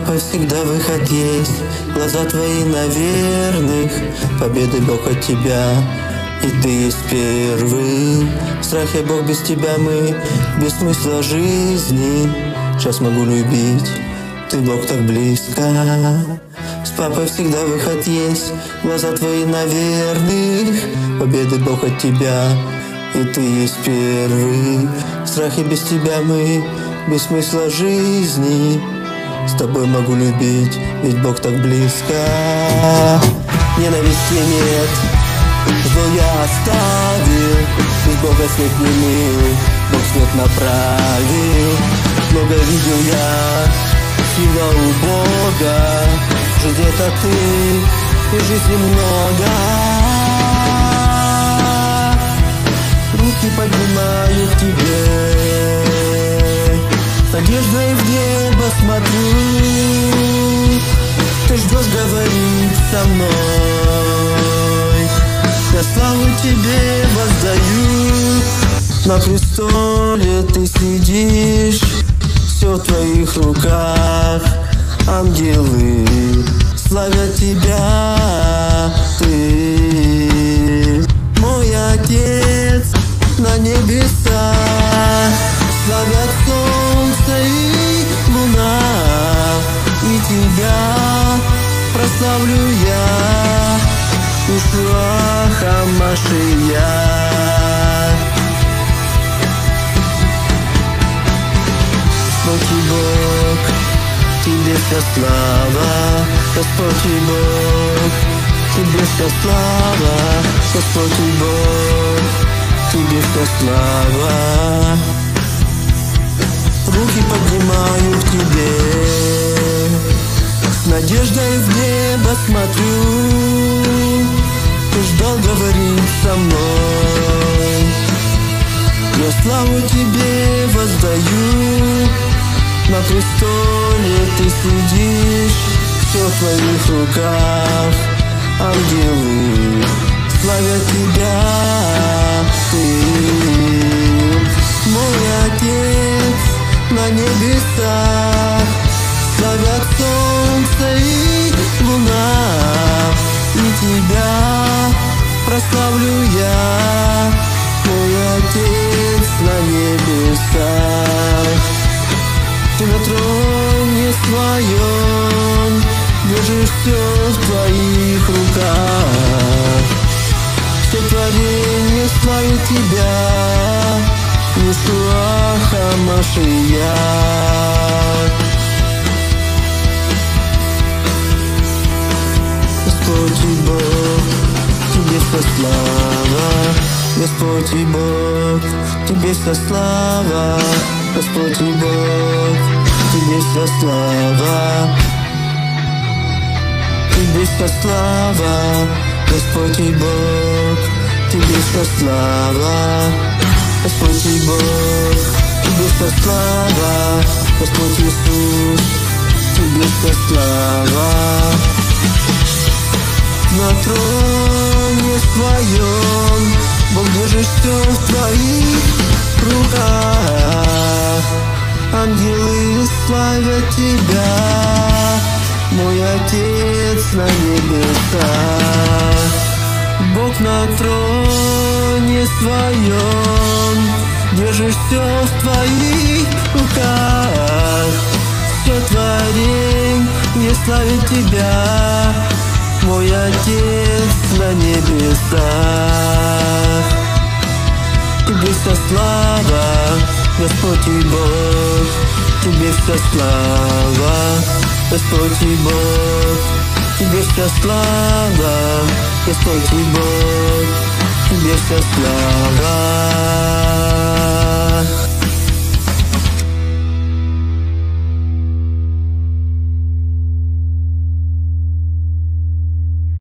папой всегда выход есть. Глаза твои на верных, победы Бог от тебя, и ты есть первый. В страхе Бог, без тебя мы без смысла жизни. Сейчас могу любить, ты Бог так близко. С папой всегда выход есть, глаза твои на верных, победы Бог от тебя, и ты есть первый. В страхе без тебя мы без смысла жизни. С тобой могу любить, ведь Бог так близко. Ненависти нет, зло я оставил, без Бога свет не мил, Бог свет направил. Много видел я, сила у Бога, жизнь это ты, и жизни много. Руки поднимаю к тебе, с надеждой в небо смотрю. Ты ждешь говорить со мной, я славу тебе воздаю. На престоле ты сидишь, все в твоих руках. Ангелы славят тебя, ты мой Отец на небесах. Славят солнце и луна, и тебя прославлю я, Иешуа ха-Машиах. Господь и Бог, тебе вся слава, Господь и Бог, тебе вся слава, Господь и Бог, тебе вся слава. Руки поднимаю к тебе, с надеждой в небо смотрю. Ты ждал говорить со мной, я славу тебе воздаю. На престоле ты сидишь, все в твоих руках. Ангелы славят тебя, ты мой Отец на небесах. Славят солнце и луна, и тебя прославлю я, мой Отец на небесах. Ты на троне своем, держишь все в твоих руках. Все творение славит тебя, Иешуа ха-Машиах. Господь и Бог, тебе вся слава, Господь и Бог, тебе вся слава, Господь и Бог, тебе вся слава, тебе вся слава, Господь и Бог, тебе вся слава, Господь и Бог, тебе вся слава, Господь Иисус, тебе вся слава. На троне своем, Бог, держишь все в твоих руках. Ангелы славят тебя, мой Отец на небесах. Бог на троне своем, держишь все в твоих руках. Все творенье славит тебя, мой Отец на небесах. Тебе вся слава, Господь и Бог, тебе вся слава, Господь и Бог, тебе вся слава, Господь и Бог, тебе вся слава.